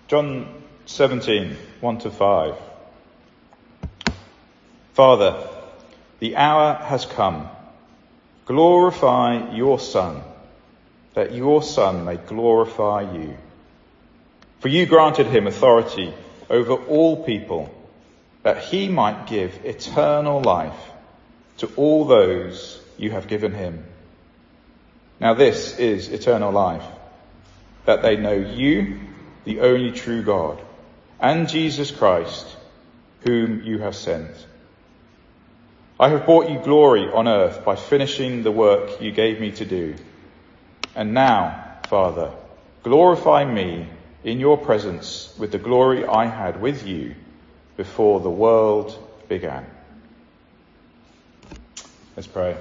John 17, 1-5. Father, the hour has come. Glorify your Son, that your Son may glorify you. For you granted him authority over all people, that he might give eternal life to all those you have given him. Now this is eternal life, that they know you, the only true God, and Jesus Christ, whom you have sent. I have brought you glory on earth by finishing the work you gave me to do. And now, Father, glorify me in your presence with the glory I had with you before the world began. Let's pray.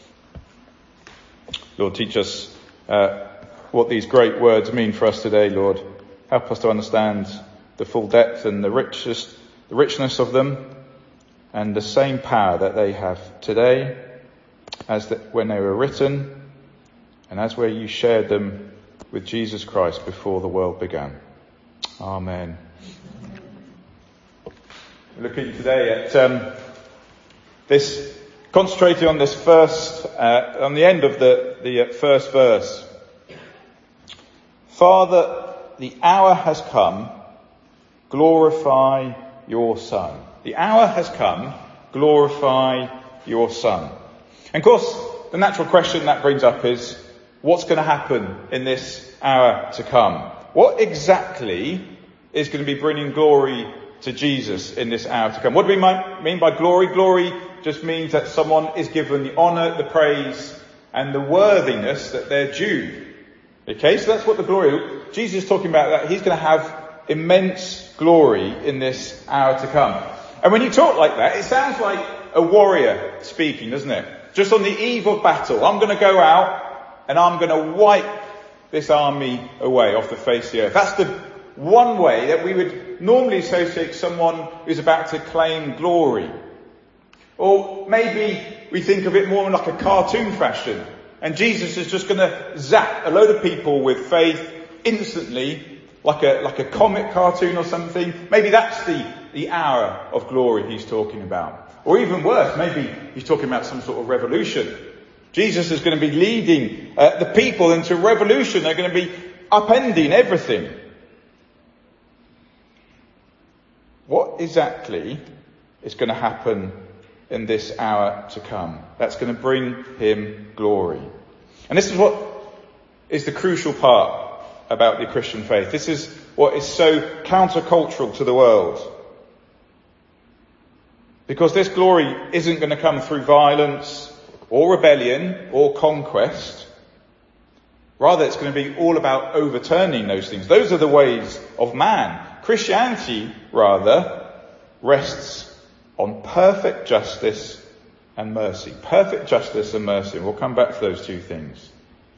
Lord, teach us what these great words mean for us today, Lord. Help us to understand the full depth and the richness of them, and the same power that they have today as when they were written, and as where you shared them with Jesus Christ before the world began. Amen. We're looking today at concentrating on this first, on the end of the first verse. Father, the hour has come, glorify your Son. The hour has come, glorify your Son. And of course, the natural question that brings up is, what's going to happen in this hour to come? What exactly is going to be bringing glory to Jesus in this hour to come? What do we mean by glory? Glory just means that someone is given the honour, the praise, and the worthiness that they're due. Okay, so that's what the glory is. Jesus is talking about that he's going to have immense glory in this hour to come. And when you talk like that, it sounds like a warrior speaking, doesn't it? Just on the eve of battle, I'm going to go out and I'm going to wipe this army away off the face of the earth. That's the one way that we would normally associate someone who's about to claim glory. Or maybe we think of it more in like a cartoon fashion. And Jesus is just going to zap a load of people with faith instantly, like a comic cartoon or something. Maybe that's the hour of glory he's talking about. Or even worse, maybe he's talking about some sort of revolution. Jesus is going to be leading the people into revolution. They're going to be upending everything. What exactly is going to happen in this hour to come that's going to bring him glory? And this is what is the crucial part about the Christian faith. This is what is so countercultural to the world. Because this glory isn't going to come through violence or rebellion or conquest. Rather, it's going to be all about overturning those things. Those are the ways of man. Christianity, rather, rests on perfect justice and mercy. Perfect justice and mercy. We'll come back to those two things.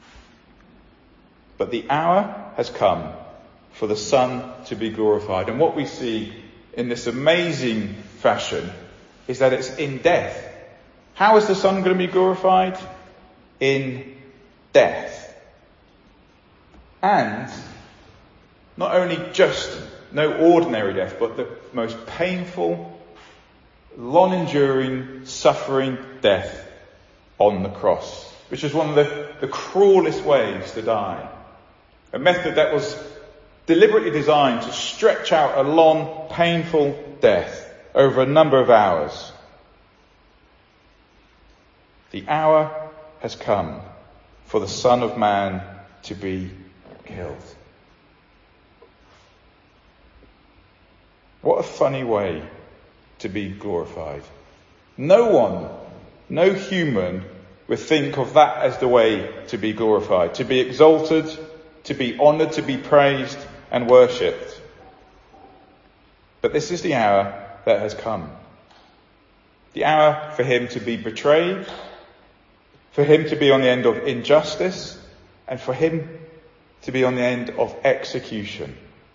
But the hour has come for the Son to be glorified. And what we see in this amazing fashion is that it's in death. How is the Son going to be glorified? In death. And not only just no ordinary death, but the most painful, long-enduring, suffering death on the cross, which is one of the cruelest ways to die. A method that was deliberately designed to stretch out a long, painful death over a number of hours. The hour has come for the Son of Man to be killed. What a funny way to be glorified. No human would think of that as the way to be glorified, to be exalted, to be honoured, to be praised and worshipped. But this is the hour that has come. The hour for him to be betrayed, for him to be on the end of injustice, and for him to be on the end of execution.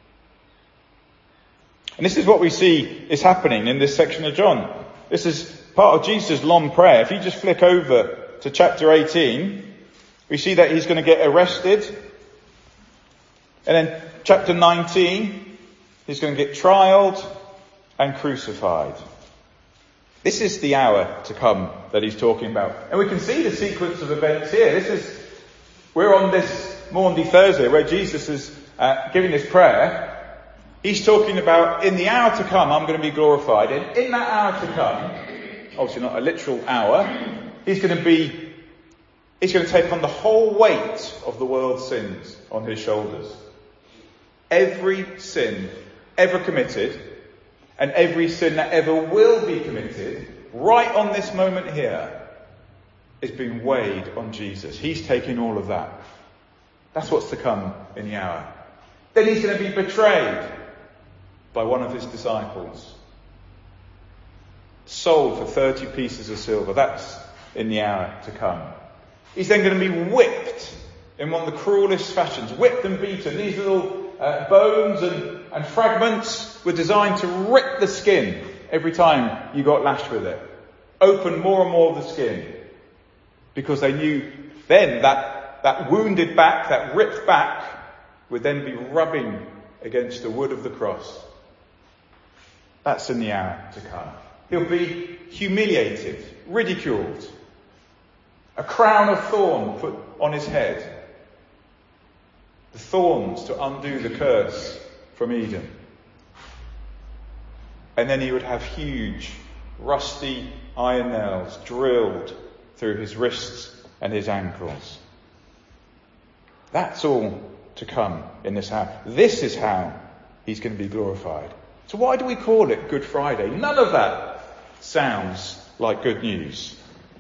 And this is what we see is happening in this section of John. This is part of Jesus' long prayer. If you just flick over to chapter 18, we see that he's going to get arrested. And then chapter 19, He's going to get trialed and crucified. This is the hour to come that he's talking about. And we can see the sequence of events here. We're on this Maundy Thursday where Jesus is giving this prayer. He's talking about, in the hour to come, I'm going to be glorified. And in that hour to come, obviously not a literal hour, he's going to take on the whole weight of the world's sins on his shoulders. Every sin ever committed, and every sin that ever will be committed, right on this moment here, is being weighed on Jesus. He's taking all of that. That's what's to come in the hour. Then he's going to be betrayed by one of his disciples. Sold for 30 pieces of silver. That's in the hour to come. He's then going to be whipped in one of the cruelest fashions. Whipped and beaten. These little bones and fragments were designed to rip the skin every time you got lashed with it. Open more and more of the skin. Because they knew then that wounded back, that ripped back, would then be rubbing against the wood of the cross. That's in the hour to come. He'll be humiliated, ridiculed. A crown of thorn put on his head. The thorns to undo the curse from Eden. And then he would have huge, rusty iron nails drilled through his wrists and his ankles. That's all to come in this hour. This is how he's going to be glorified. So why do we call it Good Friday? None of that sounds like good news.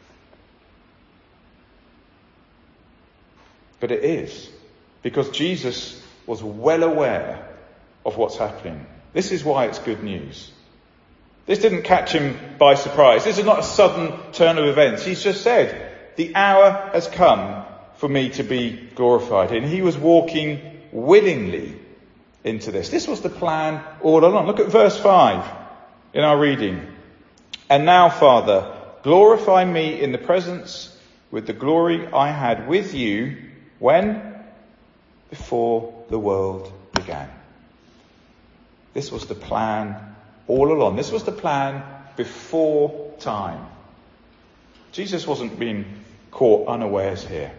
But it is. Because Jesus was well aware of what's happening. This is why it's good news. This didn't catch him by surprise. This is not a sudden turn of events. He's just said, the hour has come for me to be glorified. And he was walking willingly into this. This was the plan all along. Look at verse 5 in our reading. And now, Father, glorify me in the presence with the glory I had with you when? Before the world began. This was the plan all along. This was the plan before time. Jesus wasn't being caught unawares here.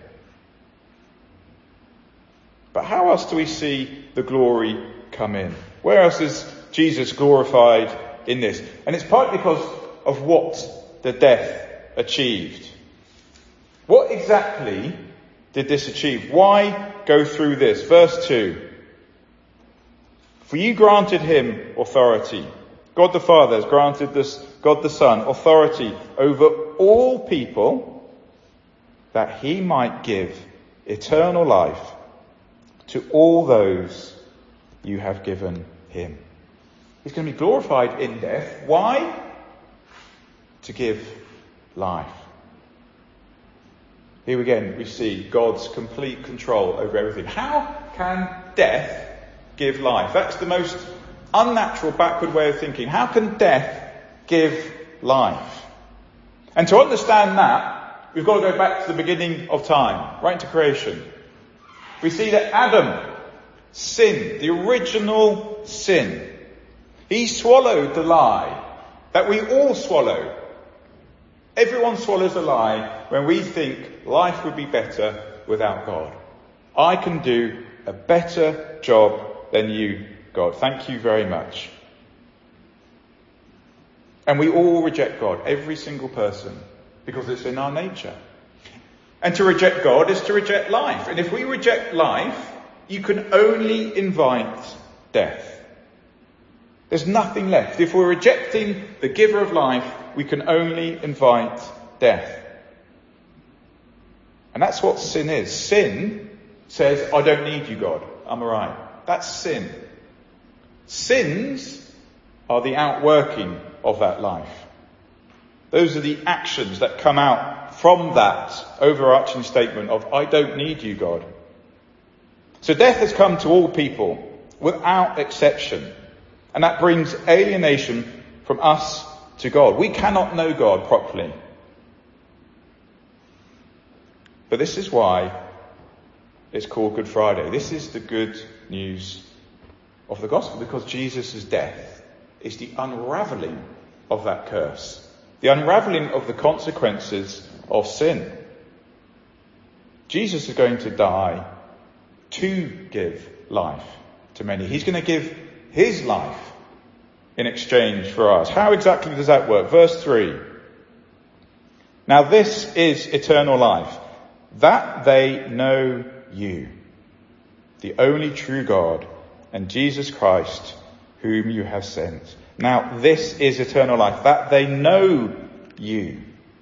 But how else do we see the glory come in? Where else is Jesus glorified in this? And it's partly because of what the death achieved. What exactly did this achieve? Why go through this? Verse 2. For you granted him authority. God the Father has granted God the Son authority over all people, that he might give eternal life to all those you have given him. He's going to be glorified in death. Why? To give life. Here again we see God's complete control over everything. How can death give life? That's the most unnatural, backward way of thinking. How can death give life? And to understand that, we've got to go back to the beginning of time, right into creation. We see that Adam sinned, the original sin. He swallowed the lie that we all swallow. Everyone swallows a lie when we think life would be better without God. I can do a better job than you, God. Thank you very much. And we all reject God, every single person, because it's in our nature. And to reject God is to reject life. And if we reject life, you can only invite death. There's nothing left. If we're rejecting the giver of life, we can only invite death. And that's what sin is. Sin says, I don't need you, God. I'm all right. That's sin. Sins are the outworking of that life. Those are the actions that come out from that overarching statement of, I don't need you, God. So death has come to all people without exception. And that brings alienation from us to God. We cannot know God properly. But this is why it's called Good Friday. This is the good news of the gospel, because Jesus' death is the unravelling of that curse, the unravelling of the consequences of sin. Jesus is going to die to give life to many. He's going to give his life in exchange for ours. How exactly does that work? Verse 3. Now this is eternal life, that they know you, the only true God, and Jesus Christ, whom you have sent. Now this is eternal life, that they know you.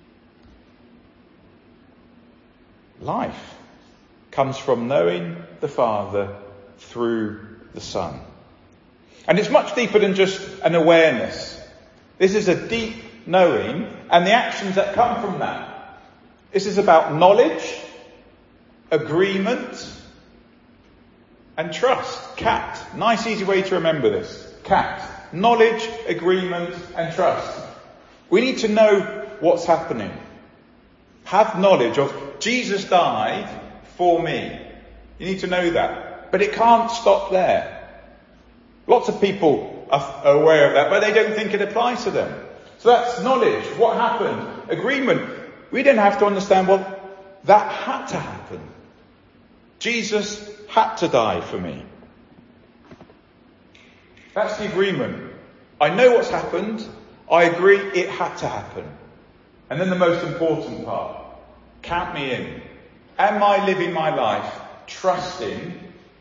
Life comes from knowing the Father through the Son. And it's much deeper than just an awareness. This is a deep knowing and the actions that come from that. This is about knowledge, agreement, and trust. CAT. Nice easy way to remember this. CAT. Knowledge, agreement, and trust. We need to know what's happening. Have knowledge of Jesus died for me. You need to know that. But it can't stop there. Lots of people are aware of that, but they don't think it applies to them. So that's knowledge. What happened? Agreement. We didn't have to understand, well, that had to happen. Jesus had to die for me. That's the agreement. I know what's happened. I agree it had to happen. And then the most important part. Count me in. Am I living my life trusting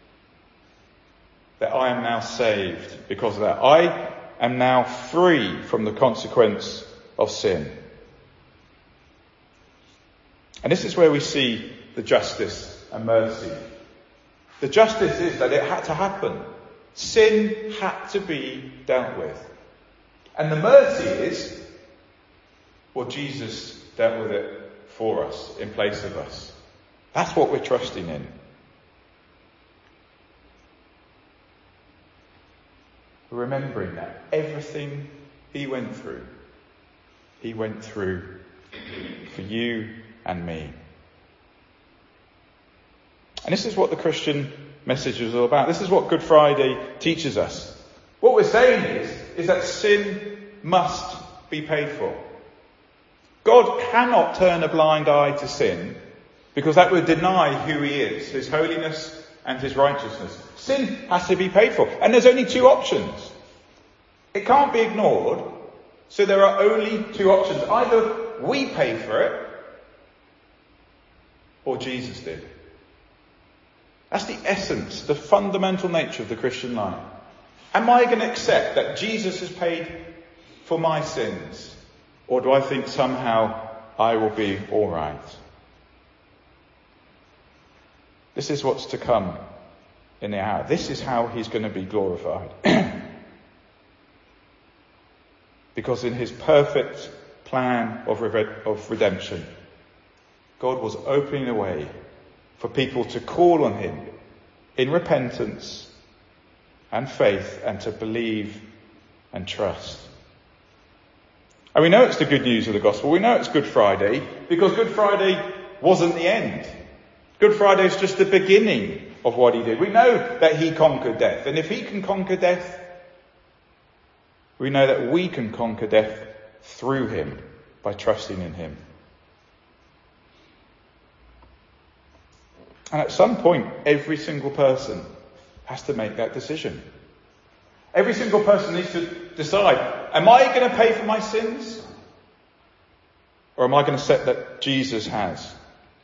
that I am now saved because of that? I am now free from the consequence of sin. And this is where we see the justice and mercy. The justice is that it had to happen. Sin had to be dealt with. And the mercy is, well, Jesus dealt with it for us, in place of us. That's what we're trusting in. Remembering that everything he went through for you and me. And this is what the Christian message is all about. This is what Good Friday teaches us. What we're saying is that sin must be paid for. God cannot turn a blind eye to sin, because that would deny who he is, his holiness and his righteousness. Sin has to be paid for. And there's only two options. It can't be ignored. So there are only two options. Either we pay for it, or Jesus did. That's the essence, the fundamental nature of the Christian life. Am I going to accept that Jesus has paid for my sins? Or do I think somehow I will be all right? This is what's to come in the hour. This is how he's going to be glorified. Because in his perfect plan of redemption, God was opening a way for people to call on him in repentance and faith and to believe and trust. And we know it's the good news of the gospel. We know it's Good Friday because Good Friday wasn't the end. Good Friday is just the beginning of what he did. We know that he conquered death. And if he can conquer death, we know that we can conquer death through him by trusting in him. And at some point, every single person has to make that decision. Every single person needs to decide, am I going to pay for my sins? Or am I going to accept that Jesus has?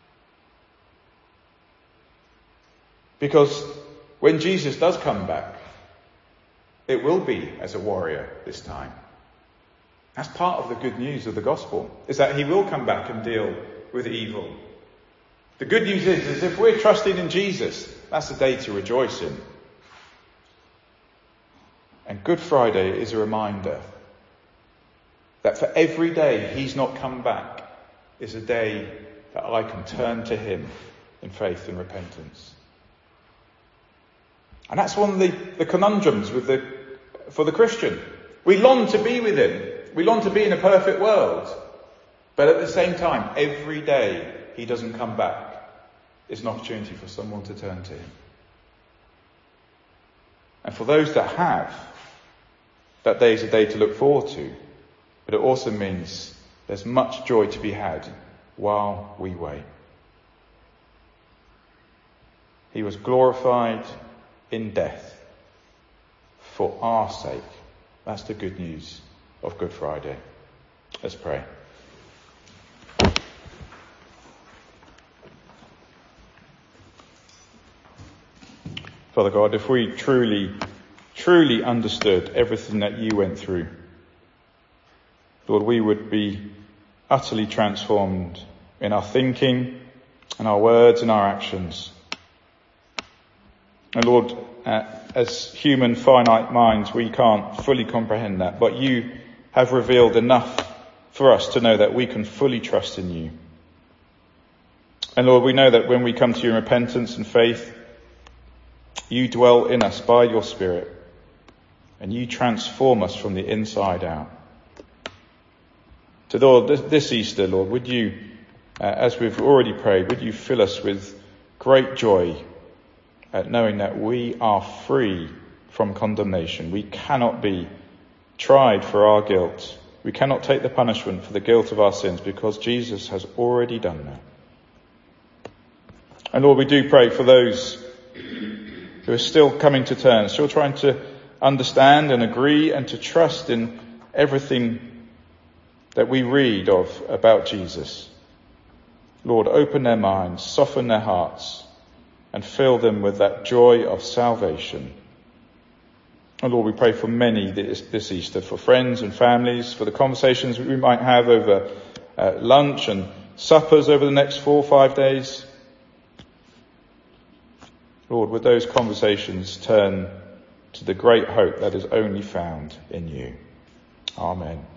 Because when Jesus does come back, it will be as a warrior this time. That's part of the good news of the gospel, is that he will come back and deal with evil. The good news is if we're trusting in Jesus, that's the day to rejoice in. And Good Friday is a reminder that for every day he's not come back is a day that I can turn to him in faith and repentance. And that's one of the conundrums for the Christian. We long to be with him. We long to be in a perfect world. But at the same time, every day he doesn't come back is an opportunity for someone to turn to him. And for those that have, that day is a day to look forward to. But it also means there's much joy to be had while we wait. He was glorified in death for our sake. That's the good news of Good Friday. Let's pray. Father God, if we truly understood everything that you went through, Lord, we would be utterly transformed in our thinking, in our words, and our actions. And Lord, as human finite minds, we can't fully comprehend that, but you have revealed enough for us to know that we can fully trust in you. And Lord, we know that when we come to you in repentance and faith, you dwell in us by your Spirit, and you transform us from the inside out. So Lord, this Easter, Lord, would you, as we've already prayed, would you fill us with great joy at knowing that we are free from condemnation. We cannot be tried for our guilt. We cannot take the punishment for the guilt of our sins because Jesus has already done that. And Lord, we do pray for those who are still coming to terms, still trying to understand and agree and to trust in everything that we read of about Jesus. Lord, open their minds, soften their hearts, and fill them with that joy of salvation. And Lord, we pray for many this Easter, for friends and families, for the conversations we might have over lunch and suppers over the next 4 or 5 days. Lord, would those conversations turn to the great hope that is only found in you. Amen.